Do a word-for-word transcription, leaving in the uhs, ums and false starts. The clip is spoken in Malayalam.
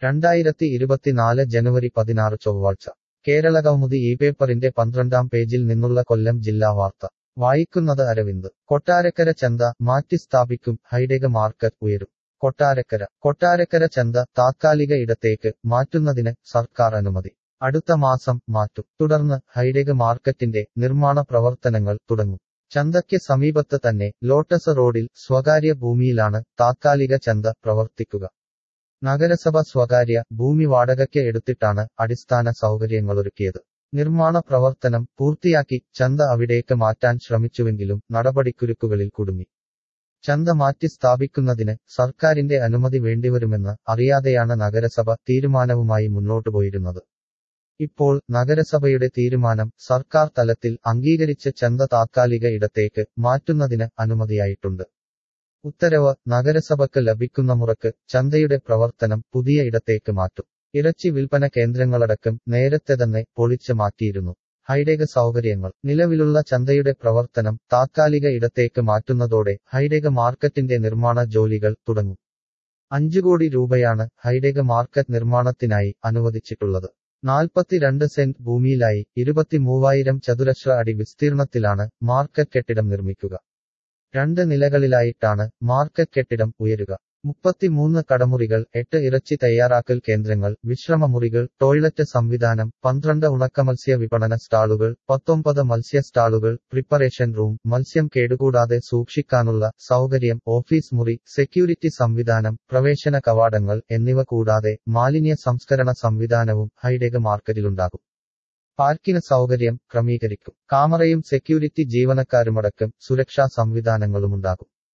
രണ്ടായിരത്തി ഇരുപത്തിനാല് ജനുവരി പതിനാറ് ചൊവ്വാഴ്ച കേരളകൗമുദി ഈ പേപ്പറിന്റെ പന്ത്രണ്ടാം പേജിൽ നിന്നുള്ള കൊല്ലം ജില്ലാ വാർത്ത വായിക്കുന്നത് അരവിന്ദ്. കൊട്ടാരക്കര ചന്ത മാറ്റിസ്ഥാപിക്കും, ഹൈടെക് മാർക്കറ്റ് ഉയരും. കൊട്ടാരക്കര കൊട്ടാരക്കര ചന്ത താത്കാലിക ഇടത്തേക്ക് മാറ്റുന്നതിന് സർക്കാർ അനുമതി. അടുത്ത മാസം മാറ്റും. തുടർന്ന് ഹൈടെക് മാർക്കറ്റിന്റെ നിർമ്മാണ പ്രവർത്തനങ്ങൾ തുടങ്ങും. ചന്തയ്ക്ക് സമീപത്ത് തന്നെ ലോട്ടസ് റോഡിൽ സ്വകാര്യ ഭൂമിയിലാണ് താത്കാലിക ചന്ത പ്രവർത്തിക്കുക. നഗരസഭ സ്വകാര്യ ഭൂമി വാടകയ്ക്ക് എടുത്തിട്ടാണ് അടിസ്ഥാന സൗകര്യങ്ങളൊരുക്കിയത്. നിർമ്മാണ പ്രവർത്തനം പൂർത്തിയാക്കി ചന്ത അവിടേക്ക് മാറ്റാൻ ശ്രമിച്ചുവെങ്കിലും നടപടിക്കുരുക്കുകളിൽ കുടുങ്ങി. ചന്ത മാറ്റി സ്ഥാപിക്കുന്നതിന് സർക്കാരിന്റെ അനുമതി വേണ്ടിവരുമെന്ന് അറിയാതെയാണ് നഗരസഭ തീരുമാനവുമായി മുന്നോട്ടുപോയിരുന്നത്. ഇപ്പോൾ നഗരസഭയുടെ തീരുമാനം സർക്കാർ തലത്തിൽ അംഗീകരിച്ച് ചന്ത താത്കാലിക ഇടത്തേക്ക് മാറ്റുന്നതിന് അനുമതിയായിട്ടുണ്ട്. ഉത്തരവ് നഗരസഭയ്ക്ക് ലഭിക്കുന്ന മുറക്ക് ചന്തയുടെ പ്രവർത്തനം പുതിയ ഇടത്തേക്ക് മാറ്റും. ഇറച്ചി വിൽപ്പന കേന്ദ്രങ്ങളടക്കം നേരത്തെ തന്നെ പൊളിച്ച് മാറ്റിയിരുന്നു. ഹൈടെക് സൗകര്യങ്ങൾ നിലവിലുള്ള ചന്തയുടെ പ്രവർത്തനം താത്കാലിക ഇടത്തേക്ക് മാറ്റുന്നതോടെ ഹൈടെക് മാർക്കറ്റിന്റെ നിർമ്മാണ ജോലികൾ തുടങ്ങും. അഞ്ചു കോടി രൂപയാണ് ഹൈടെക് മാർക്കറ്റ് നിർമ്മാണത്തിനായി അനുവദിച്ചിട്ടുള്ളത്. നാൽപ്പത്തിരണ്ട് സെന്റ് ഭൂമിയിലായി ഇരുപത്തിമൂവായിരം ചതുരശ്ര അടി വിസ്തീർണത്തിലാണ് മാർക്കറ്റ് കെട്ടിടം നിർമ്മിക്കുക. രണ്ട് നിലകളിലായിട്ടാണ് മാർക്കറ്റ് കെട്ടിടം ഉയരുക. മുപ്പത്തിമൂന്ന് കടമുറികൾ, എട്ട് ഇറച്ചി തയ്യാറാക്കൽ കേന്ദ്രങ്ങൾ, വിശ്രമമുറികൾ, ടോയ്ലറ്റ് സംവിധാനം, പന്ത്രണ്ട് ഉണക്കമത്സ്യ വിപണന സ്റ്റാളുകൾ, പത്തൊമ്പത് മത്സ്യ സ്റ്റാളുകൾ, പ്രിപ്പറേഷൻ റൂം, മത്സ്യം കേടുകൂടാതെ സൂക്ഷിക്കാനുള്ള സൗകര്യം, ഓഫീസ് മുറി, സെക്യൂരിറ്റി സംവിധാനം, പ്രവേശന കവാടങ്ങൾ എന്നിവ കൂടാതെ മാലിന്യ സംസ്കരണ സംവിധാനവും ഹൈടെക് മാർക്കറ്റിലുണ്ടാകും. പാർക്കിന് സൗകര്യം ക്രമീകരിക്കും. കാമറയും സെക്യൂരിറ്റി ജീവനക്കാരുമടക്കം സുരക്ഷാ സംവിധാനങ്ങളുമുണ്ടാകും.